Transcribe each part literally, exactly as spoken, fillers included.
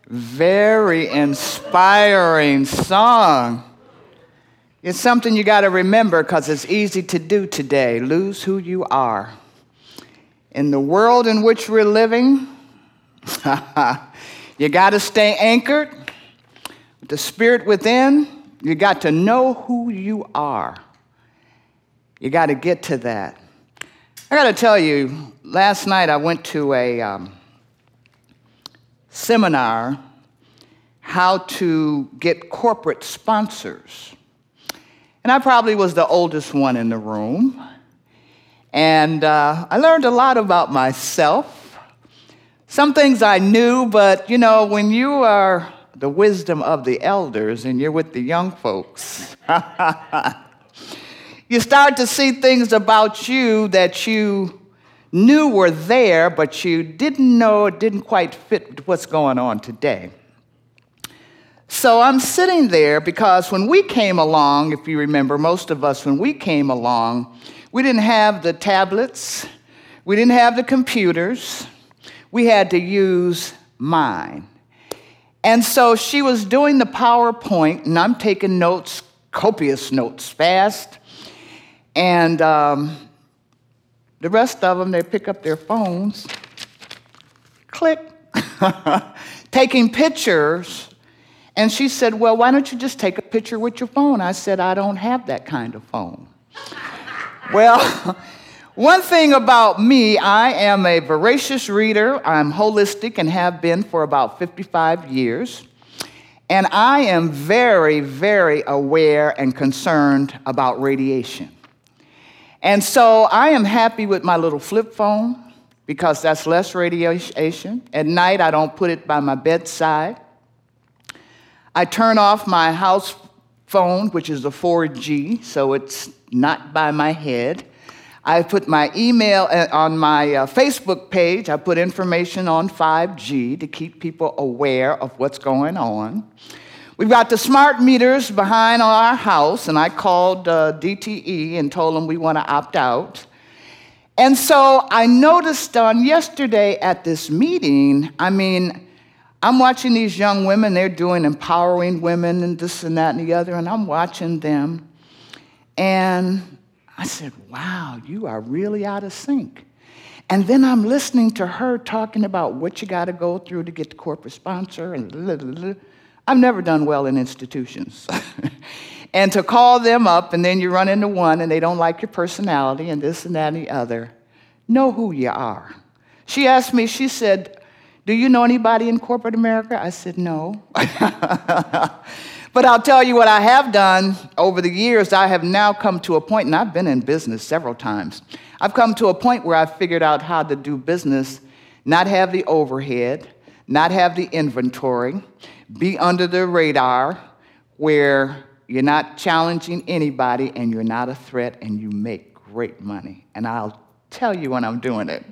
Very inspiring song. It's something you got to remember because it's easy to do today. Lose who you are. In the world in which we're living, you got to stay anchored. With the spirit within, you got to know who you are. You got to get to that. I got to tell you, last night I went to a um, seminar, how to get corporate sponsors. And I probably was the oldest one in the room. And uh, I learned a lot about myself. Some things I knew, but, you know, when you are the wisdom of the elders and you're with the young folks, you start to see things about you that you knew were there, but you didn't know it didn't quite fit with what's going on today. So I'm sitting there because when we came along, if you remember, most of us, when we came along, we didn't have the tablets, we didn't have the computers, we had to use mine. And so she was doing the PowerPoint, and I'm taking notes, copious notes, fast, and um, the rest of them, they pick up their phones, click, taking pictures. And she said, well, why don't you just take a picture with your phone? I said, I don't have that kind of phone. Well, one thing about me, I am a voracious reader. I'm holistic and have been for about fifty-five years. And I am very, very aware and concerned about radiation. And so I am happy with my little flip phone because that's less radiation. At night, I don't put it by my bedside. I turn off my house phone, which is a four G, so it's not by my head. I put my email on my uh, Facebook page. I put information on five G to keep people aware of what's going on. We've got the smart meters behind our house, and I called uh, D T E and told them we want to opt out. And so I noticed on yesterday at this meeting, I mean, I'm watching these young women, they're doing empowering women and this and that and the other, and I'm watching them. And I said, wow, you are really out of sync. And then I'm listening to her talking about what you got to go through to get the corporate sponsor and blah, blah, blah. I've never done well in institutions. And to call them up, and then you run into one, and they don't like your personality, and this and that and the other. Know who you are. She asked me, she said, do you know anybody in corporate America? I said, no. But I'll tell you what I have done over the years. I have now come to a point, and I've been in business several times. I've come to a point where I've figured out how to do business, not have the overhead, not have the inventory, be under the radar where you're not challenging anybody and you're not a threat and you make great money. And I'll tell you when I'm doing it.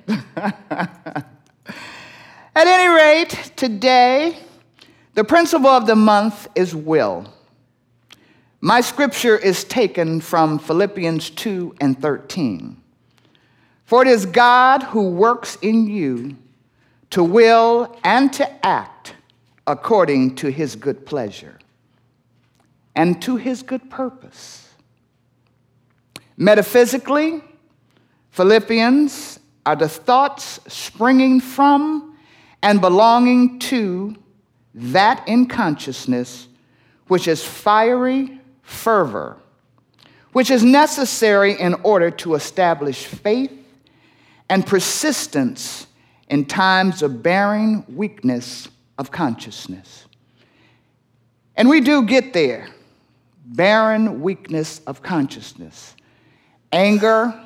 At any rate, today, the principle of the month is will. My scripture is taken from Philippians two and thirteen. For it is God who works in you to will and to act according to his good pleasure and to his good purpose. Metaphysically, Philippians are the thoughts springing from and belonging to that in consciousness which is fiery fervor, which is necessary in order to establish faith and persistence in times of barren weakness of consciousness. And we do get there. Barren weakness of consciousness. Anger,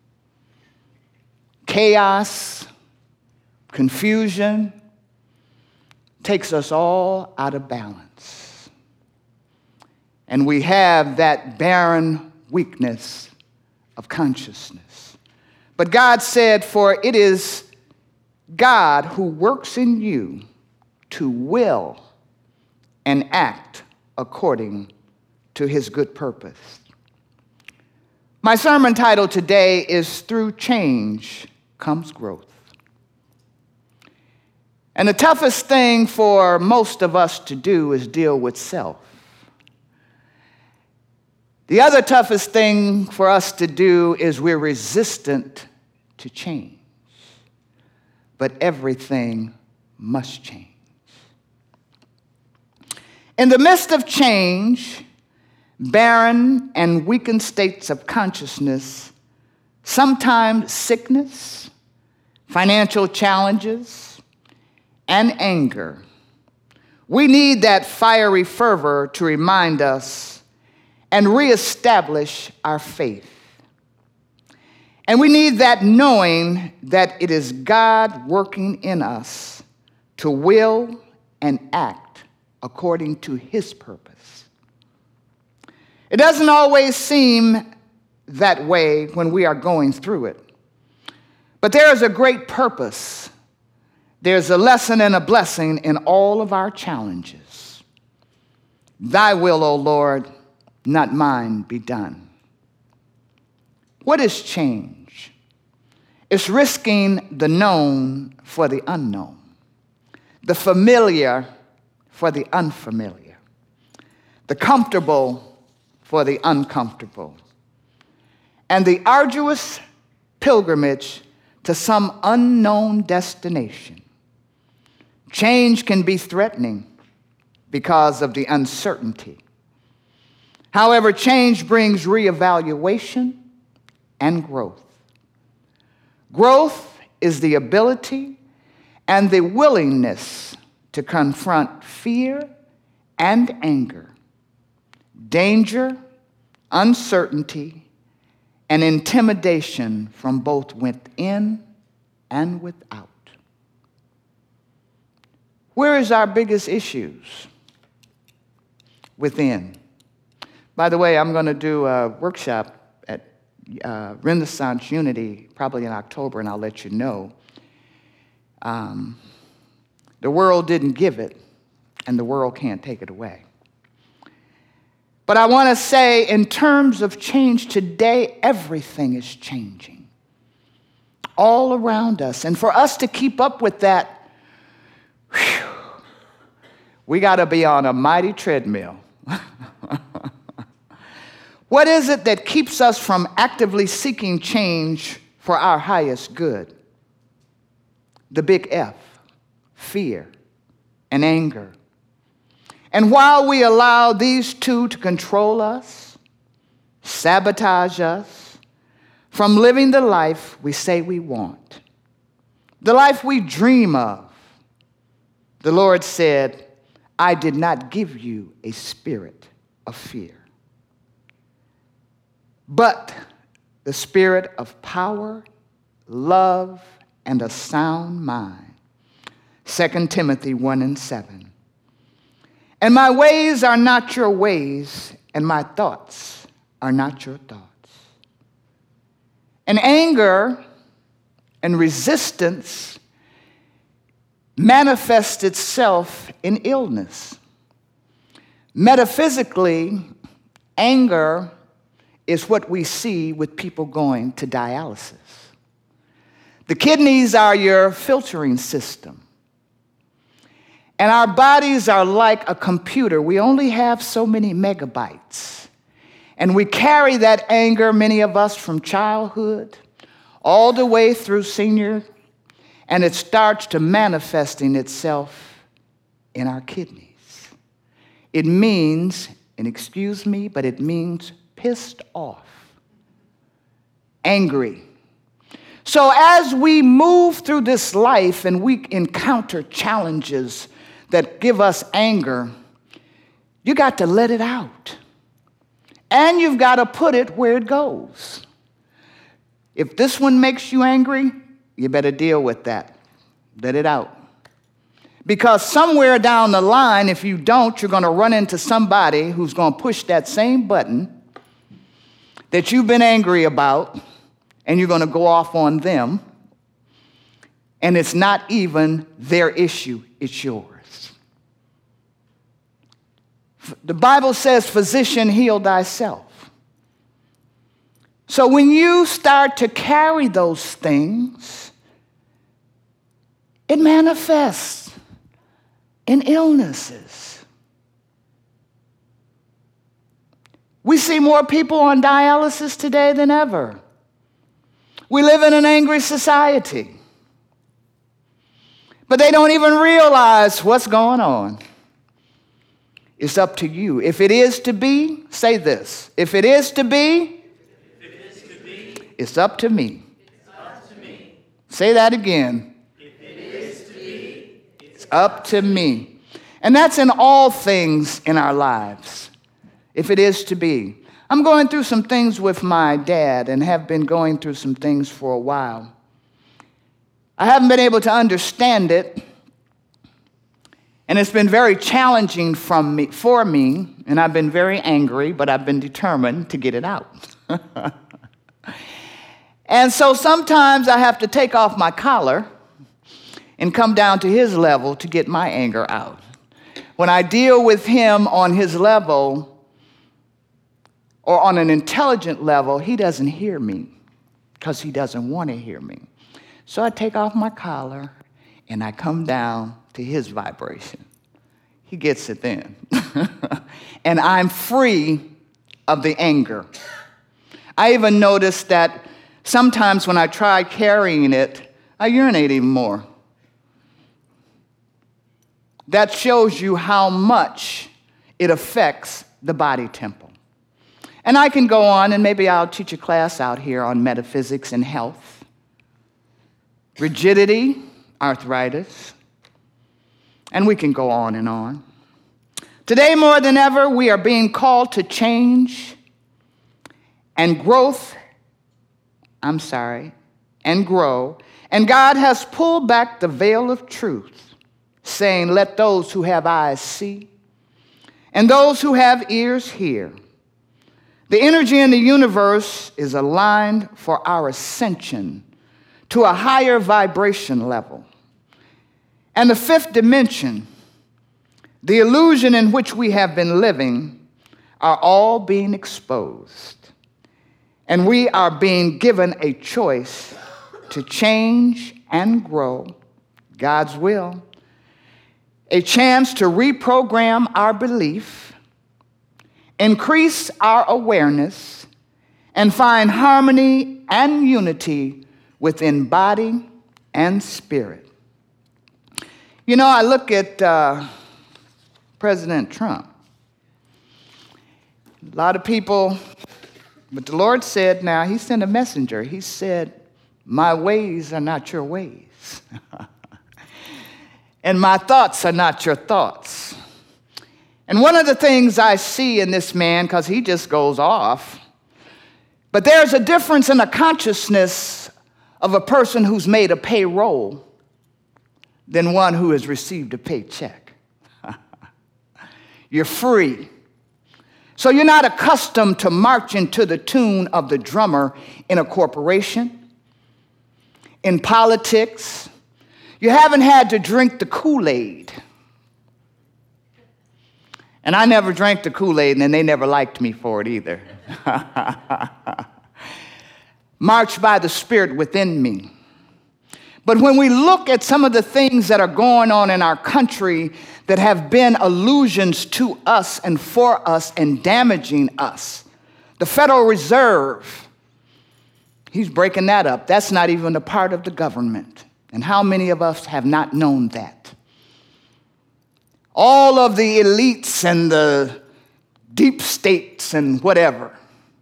chaos, confusion takes us all out of balance. And we have that barren weakness of consciousness. But God said, for it is God who works in you to will and act according to his good purpose. My sermon title today is Through Change Comes Growth. And the toughest thing for most of us to do is deal with self. The other toughest thing for us to do is we're resistant to change. But everything must change. In the midst of change, barren and weakened states of consciousness, sometimes sickness, financial challenges, and anger, we need that fiery fervor to remind us and reestablish our faith. And we need that knowing that it is God working in us to will and act according to his purpose. It doesn't always seem that way when we are going through it. But there is a great purpose. There's a lesson and a blessing in all of our challenges. Thy will, O Lord, not mine, be done. What is change? It's risking the known for the unknown, the familiar for the unfamiliar, the comfortable for the uncomfortable, and the arduous pilgrimage to some unknown destination. Change can be threatening because of the uncertainty. However, change brings reevaluation and growth. Growth is the ability and the willingness to confront fear and anger, danger, uncertainty, and intimidation from both within and without. Where is our biggest issues? Within. By the way, I'm going to do a workshop at uh, Renaissance Unity probably in October, and I'll let you know. Um, the world didn't give it, and the world can't take it away. But I want to say, in terms of change today, everything is changing all around us. And for us to keep up with that, whew, we got to be on a mighty treadmill. What is it that keeps us from actively seeking change for our highest good? The big F, fear and anger. And while we allow these two to control us, sabotage us from living the life we say we want, the life we dream of, the Lord said, I did not give you a spirit of fear, but the spirit of power, love, and a sound mind. Second Timothy one and seven. And my ways are not your ways, and my thoughts are not your thoughts. And anger and resistance manifests itself in illness. Metaphysically, anger is what we see with people going to dialysis. The kidneys are your filtering system. And our bodies are like a computer. We only have so many megabytes. And we carry that anger, many of us, from childhood all the way through senior, and it starts to manifesting itself in our kidneys. It means, and excuse me, but it means pissed off, angry. So as we move through this life and we encounter challenges that give us anger, you got to let it out. And you've got to put it where it goes. If this one makes you angry, you better deal with that. Let it out. Because somewhere down the line, if you don't, you're going to run into somebody who's going to push that same button that you've been angry about, and you're going to go off on them, and it's not even their issue, it's yours. The Bible says, physician, heal thyself. So when you start to carry those things It manifests in illnesses. We see more people on dialysis today than ever. We live in an angry society. But they don't even realize what's going on. It's up to you. If it is to be, say this. If it is to be, if it is to be it's up to me. It's up to me. Say that again. If it is to be, It's up to me. And that's in all things in our lives. If it is to be. I'm going through some things with my dad and have been going through some things for a while. I haven't been able to understand it. And it's been very challenging from me, for me, and I've been very angry, but I've been determined to get it out. And so sometimes I have to take off my collar and come down to his level to get my anger out. When I deal with him on his level or on an intelligent level, he doesn't hear me because he doesn't want to hear me. So I take off my collar and I come down to his vibration. He gets it then. And I'm free of the anger. I even noticed that sometimes when I try carrying it, I urinate even more. That shows you how much it affects the body temple. And I can go on, and maybe I'll teach a class out here on metaphysics and health. Rigidity, arthritis, and we can go on and on. Today, more than ever, we are being called to change and growth, I'm sorry, and grow. And God has pulled back the veil of truth, saying, let those who have eyes see, and those who have ears hear. The energy in the universe is aligned for our ascension to a higher vibration level. And the fifth dimension, the illusion in which we have been living, are all being exposed. And we are being given a choice to change and grow God's will, a chance to reprogram our belief, increase our awareness, and find harmony and unity within body and spirit. You know, I look at uh, President Trump. A lot of people, but the Lord said, now, he sent a messenger. He said, my ways are not your ways. And my thoughts are not your thoughts. And one of the things I see in this man, because he just goes off, but there's a difference in the consciousness of a person who's made a payroll than one who has received a paycheck. You're free. So you're not accustomed to marching to the tune of the drummer in a corporation, in politics. You haven't had to drink the Kool-Aid. And I never drank the Kool-Aid, and they never liked me for it either. Marched by the Spirit within me. But when we look at some of the things that are going on in our country that have been illusions to us and for us and damaging us, the Federal Reserve, he's breaking that up. That's not even a part of the government. And how many of us have not known that? All of the elites and the deep states and whatever.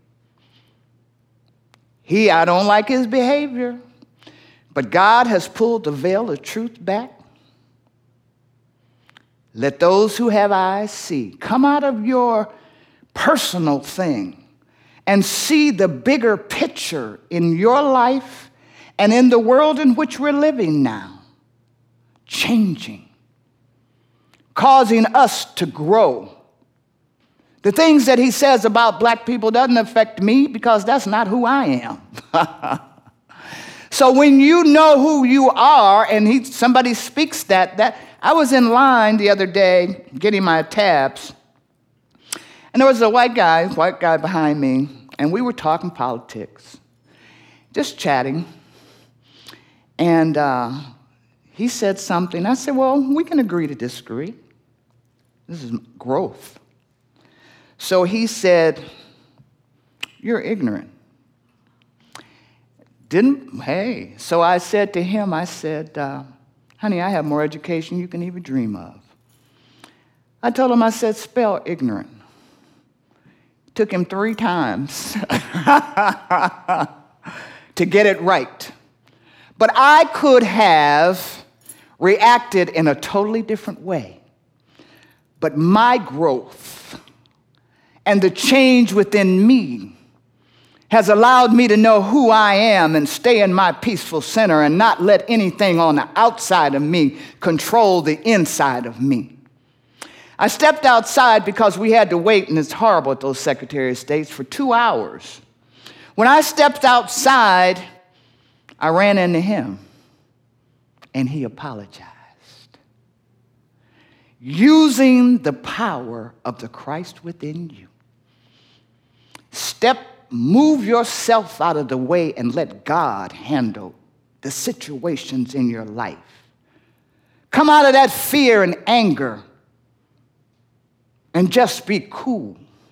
He, I don't like his behavior, but God has pulled the veil of truth back. Let those who have eyes see. Come out of your personal thing and see the bigger picture in your life and in the world in which we're living now. Changing. Causing us to grow. The things that he says about black people doesn't affect me because that's not who I am. So when you know who you are and he, somebody speaks that, that, I was in line the other day getting my tabs, and there was a white guy, white guy behind me, and we were talking politics, just chatting, and uh, he said something. I said, well, we can agree to disagree. This is growth. So he said, you're ignorant. Didn't, hey. So I said to him, I said, uh, honey, I have more education you can even dream of. I told him, I said, spell ignorant. Took him three times to get it right. But I could have reacted in a totally different way. But my growth and the change within me has allowed me to know who I am and stay in my peaceful center and not let anything on the outside of me control the inside of me. I stepped outside because we had to wait, and it's horrible at those Secretary of States, for two hours. When I stepped outside, I ran into him, and he apologized. Using the power of the Christ within you. Step, move yourself out of the way and let God handle the situations in your life. Come out of that fear and anger and just be cool.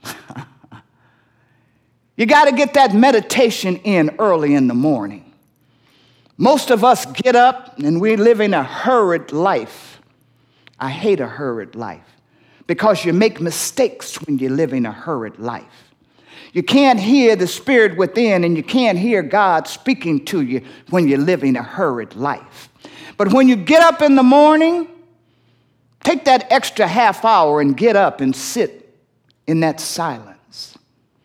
You got to get that meditation in early in the morning. Most of us get up and we live in a hurried life. I hate a hurried life because you make mistakes when you live in a hurried life. You can't hear the Spirit within, and you can't hear God speaking to you when you're living a hurried life. But when you get up in the morning, take that extra half hour and get up and sit in that silence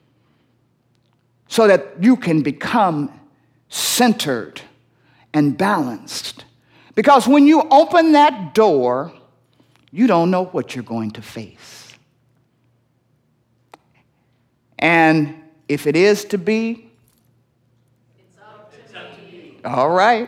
so that you can become centered and balanced. Because when you open that door, you don't know what you're going to face. And if it is to be, it's up to me. All right.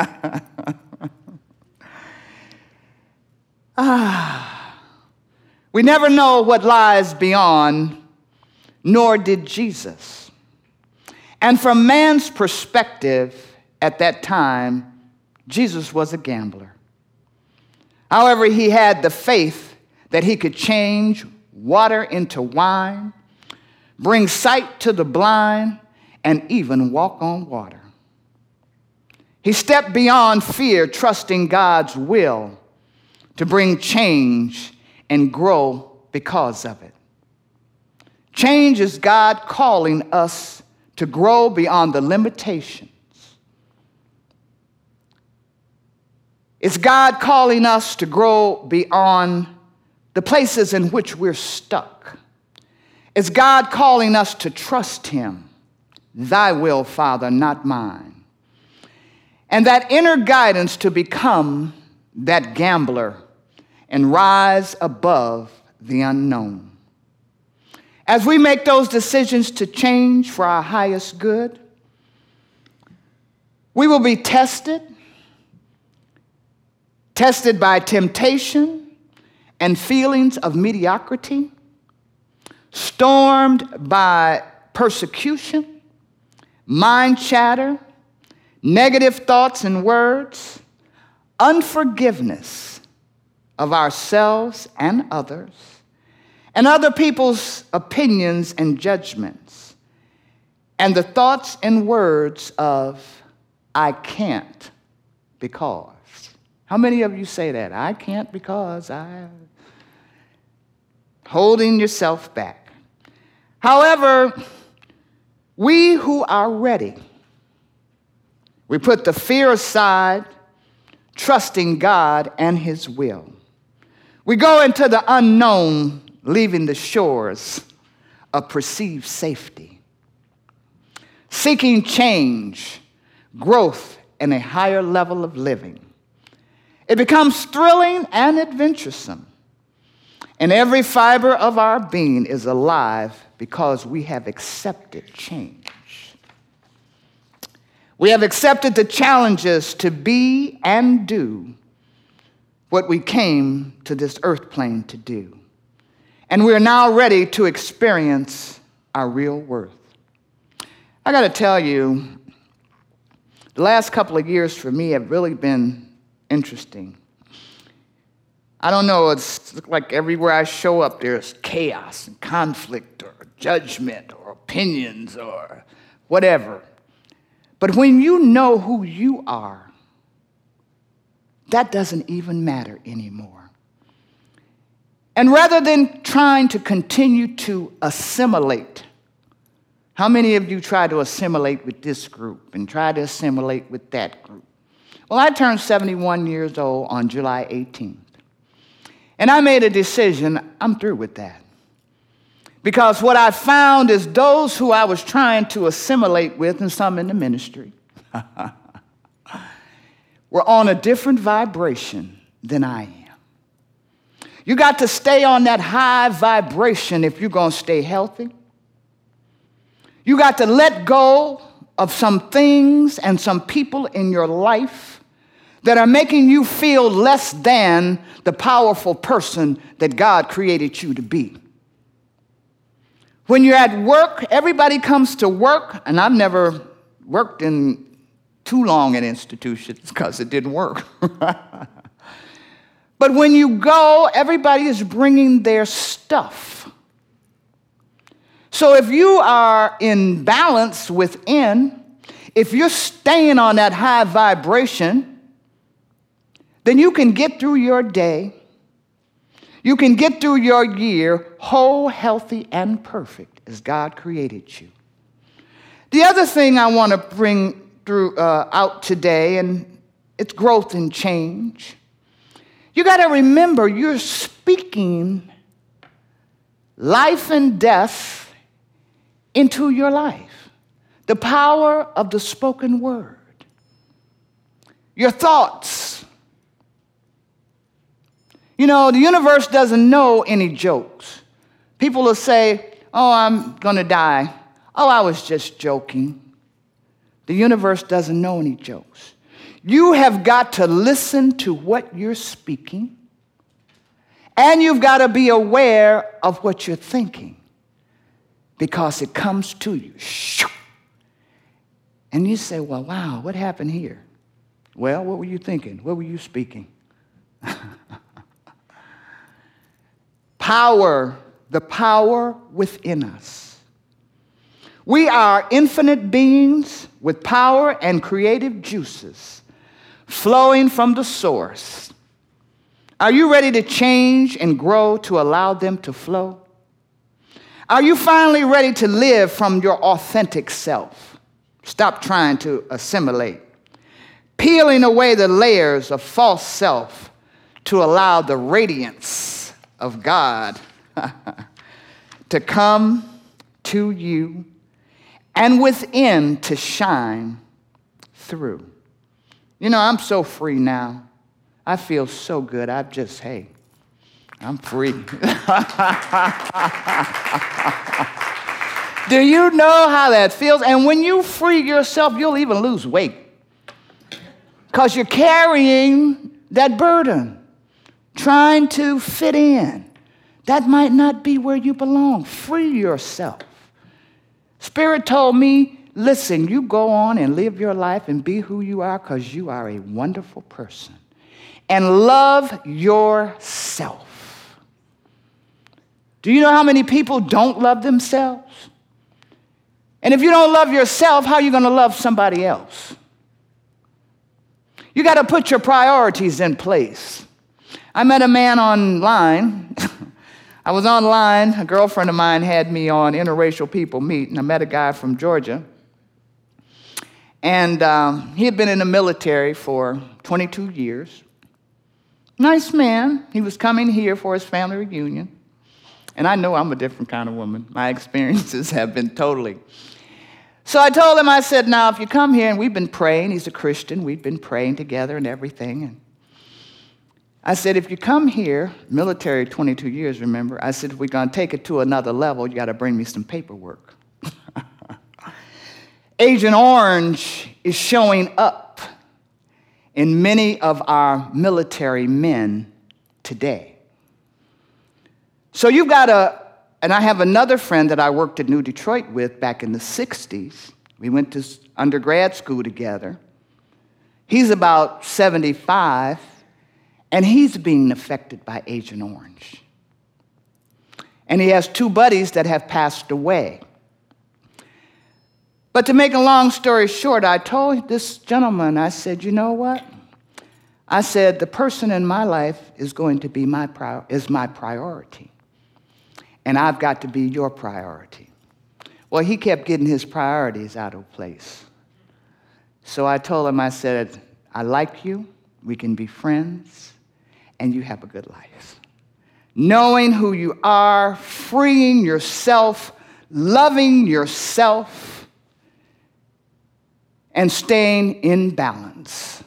ah, we never know what lies beyond, nor did Jesus. And from man's perspective at that time, Jesus was a gambler. However, he had the faith that he could change water into wine, bring sight to the blind, and even walk on water. He stepped beyond fear, trusting God's will to bring change and grow because of it. Change is God calling us to grow beyond the limitations. It's God calling us to grow beyond the places in which we're stuck. It's God calling us to trust him. Thy will, Father, not mine. And that inner guidance to become that gambler and rise above the unknown. As we make those decisions to change for our highest good, we will be tested, tested by temptation and feelings of mediocrity, stormed by persecution, mind chatter, negative thoughts and words, unforgiveness of ourselves and others, and other people's opinions and judgments, and the thoughts and words of, I can't because. How many of you say that? I can't because I... Holding yourself back. However, we who are ready, we put the fear aside, trusting God and his will. We go into the unknown, leaving the shores of perceived safety, seeking change, growth, and a higher level of living. It becomes thrilling and adventuresome. And every fiber of our being is alive because we have accepted change. We have accepted the challenges to be and do what we came to this earth plane to do. And we are now ready to experience our real worth. I got to tell you, the last couple of years for me have really been interesting. I don't know, it's like everywhere I show up, there's chaos and conflict or judgment or opinions or whatever. But when you know who you are, that doesn't even matter anymore. And rather than trying to continue to assimilate, how many of you try to assimilate with this group and try to assimilate with that group? Well, I turned seventy-one years old on July eighteenth. And I made a decision, I'm through with that. Because what I found is those who I was trying to assimilate with, and some in the ministry, were on a different vibration than I am. You got to stay on that high vibration if you're going to stay healthy. You got to let go of some things and some people in your life that are making you feel less than the powerful person that God created you to be. When you're at work, everybody comes to work, and I've never worked in too long in institutions because it didn't work. But when you go, everybody is bringing their stuff. So if you are in balance within, if you're staying on that high vibration, then you can get through your day. You can get through your year whole, healthy, and perfect as God created you. The other thing I want to bring through uh, out today, and it's growth and change. You got to remember you're speaking life and death into your life. The power of the spoken word. Your thoughts. You know, the universe doesn't know any jokes. People will say, oh, I'm going to die. Oh, I was just joking. The universe doesn't know any jokes. You have got to listen to what you're speaking, and you've got to be aware of what you're thinking because it comes to you. And you say, well, wow, what happened here? Well, what were you thinking? What were you speaking? Power, the power within us. We are infinite beings with power and creative juices flowing from the source. Are you ready to change and grow to allow them to flow? Are you finally ready to live from your authentic self? Stop trying to assimilate. Peeling away the layers of false self to allow the radiance of God to come to you and within to shine through. You know, I'm so free now. I feel so good. I've just, hey, I'm free. Do you know how that feels? And when you free yourself, you'll even lose weight because you're carrying that burden. Trying to fit in. That might not be where you belong. Free yourself. Spirit told me, listen, you go on and live your life and be who you are because you are a wonderful person. And love yourself. Do you know how many people don't love themselves? And if you don't love yourself, how are you going to love somebody else? You got to put your priorities in place. I met a man online. I was online. A girlfriend of mine had me on Interracial People Meet, and I met a guy from Georgia. And um, he had been in the military for twenty-two years. Nice man. He was coming here for his family reunion. And I know I'm a different kind of woman. My experiences have been totally. So I told him, I said, now, if you come here, and we've been praying. He's a Christian. We've been praying together and everything. And I said, if you come here, military twenty-two years, remember, I said, if we're going to take it to another level, you got to bring me some paperwork. Agent Orange is showing up in many of our military men today. So you've got a, and I have another friend that I worked at New Detroit with back in the sixties. We went to undergrad school together. He's about seventy-five, and he's being affected by Agent Orange. And he has two buddies that have passed away. But to make a long story short, I told this gentleman, I said, you know what? I said, the person in my life is going to be my prior- is my priority. And I've got to be your priority. Well, he kept getting his priorities out of place. So I told him, I said, I like you, we can be friends, and you have a good life. Knowing who you are, freeing yourself, loving yourself, and staying in balance.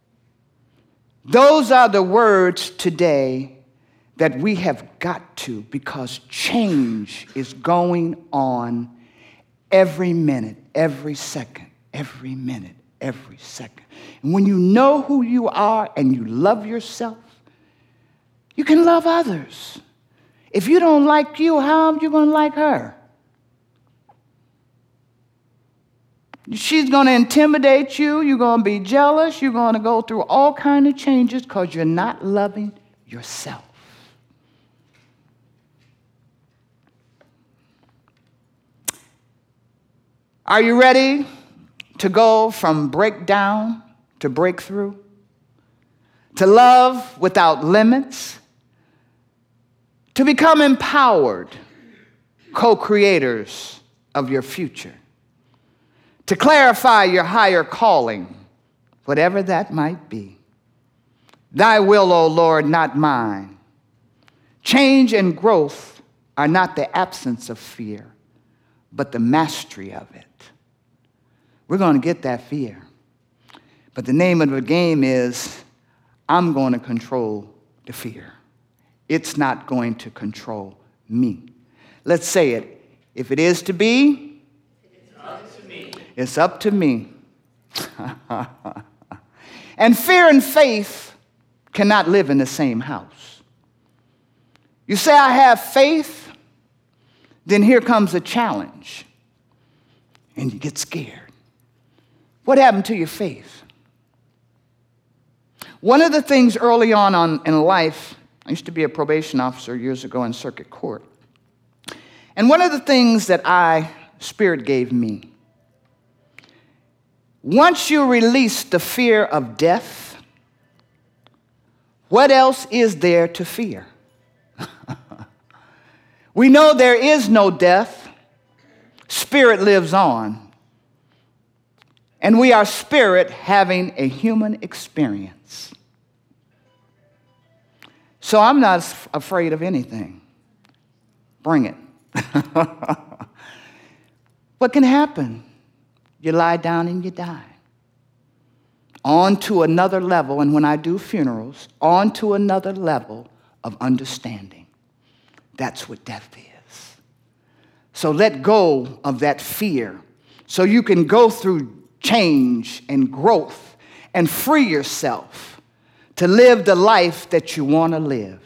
Those are the words today that we have got to, because change is going on every minute, every second, every minute, every second. And when you know who you are and you love yourself, you can love others. If you don't like you, how are you going to like her? She's going to intimidate you. You're going to be jealous. You're going to go through all kinds of changes because you're not loving yourself. Are you ready to go from breakdown to breakthrough? To love without limits? To become empowered co-creators of your future? To clarify your higher calling, whatever that might be. Thy will, O Lord, not mine. Change and growth are not the absence of fear, but the mastery of it. We're going to get that fear. But the name of the game is, I'm going to control the fear. It's not going to control me. Let's say it. If it is to be, it's up to me. And fear and faith cannot live in the same house. You say, I have faith, then here comes a challenge, and you get scared. What happened to your faith? One of the things early on, on in life, I used to be a probation officer years ago in circuit court. And one of the things that I, Spirit gave me, once you release the fear of death, what else is there to fear? We know there is no death. Spirit lives on. And we are spirit having a human experience. So I'm not afraid of anything. Bring it. What can happen? You lie down and you die. On to another level, and when I do funerals, on to another level of understanding. That's what death is. So let go of that fear so you can go through change and growth and free yourself to live the life that you want to live.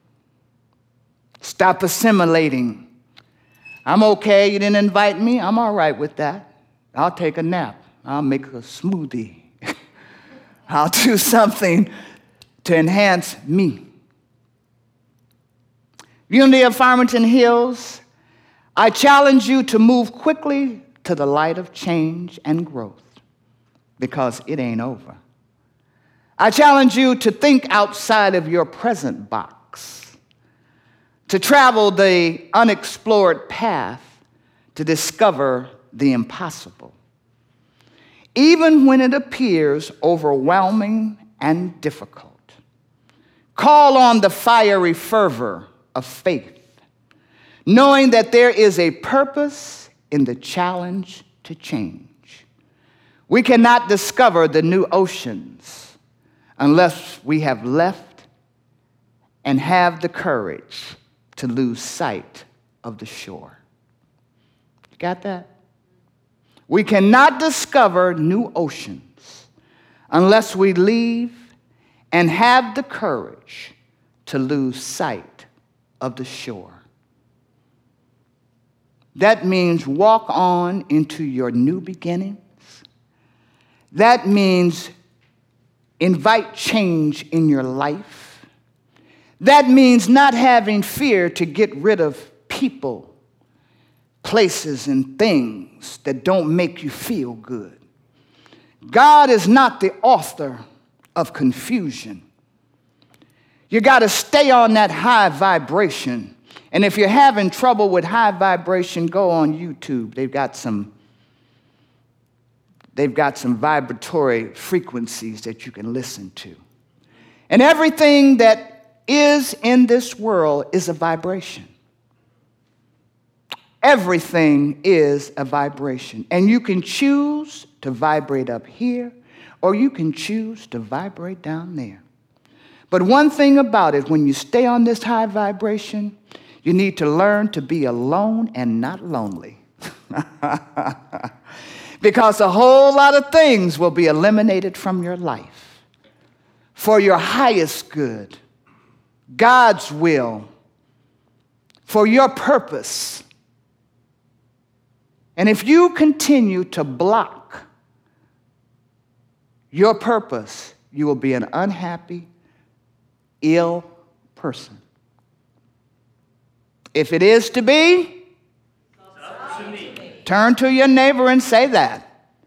Stop assimilating. I'm okay, you didn't invite me, I'm all right with that. I'll take a nap. I'll make a smoothie. I'll do something to enhance me. Unity of Farmington Hills, I challenge you to move quickly to the light of change and growth, because it ain't over. I challenge you to think outside of your present box, to travel the unexplored path, to discover the impossible, even when it appears overwhelming and difficult. Call on the fiery fervor of faith, knowing that there is a purpose in the challenge to change. We cannot discover the new oceans unless we have left and have the courage to lose sight of the shore. You got that? We cannot discover new oceans unless we leave and have the courage to lose sight of the shore. That means walk on into your new beginnings. That means invite change in your life. That means not having fear to get rid of people, places, and things that don't make you feel good. God is not the author of confusion. You got to stay on that high vibration. And if you're having trouble with high vibration, go on YouTube. They've got some They've got some vibratory frequencies that you can listen to. And everything that is in this world is a vibration. Everything is a vibration. And you can choose to vibrate up here, or you can choose to vibrate down there. But one thing about it, when you stay on this high vibration, you need to learn to be alone and not lonely. Because a whole lot of things will be eliminated from your life for your highest good, God's will, for your purpose. And if you continue to block your purpose, you will be an unhappy, ill person. If it is to be, turn to your neighbor and say that.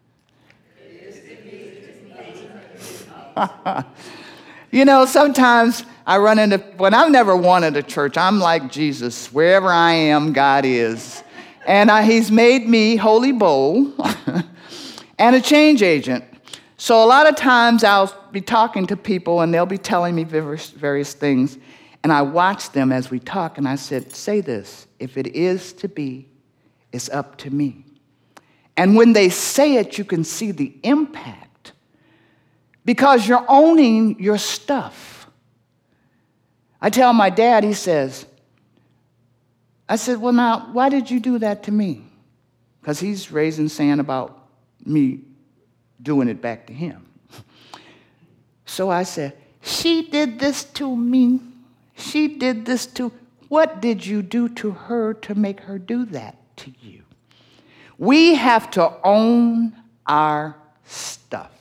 You know, sometimes I run into, when I've never wanted a church, I'm like Jesus. Wherever I am, God is. And I, he's made me holy bowl and a change agent. So a lot of times I'll be talking to people and they'll be telling me various, various things. And I watch them as we talk and I said, say this, if it is to be, it's up to me. And when they say it, you can see the impact because you're owning your stuff. I tell my dad, he says, I said, well, now, why did you do that to me? Because he's raising sand about me doing it back to him. So I said, she did this to me. She did this to, what did you do to her to make her do that to you? We have to own our stuff.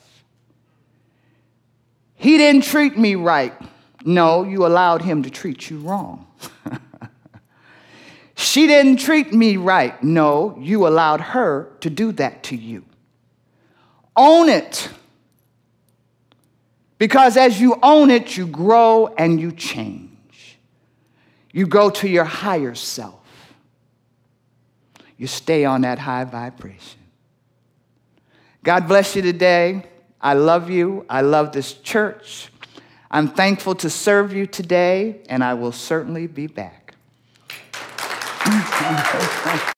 He didn't treat me right. No, you allowed him to treat you wrong. She didn't treat me right. No, you allowed her to do that to you. Own it. Because as you own it, you grow and you change. You go to your higher self. You stay on that high vibration. God bless you today. I love you. I love this church. I'm thankful to serve you today, and I will certainly be back.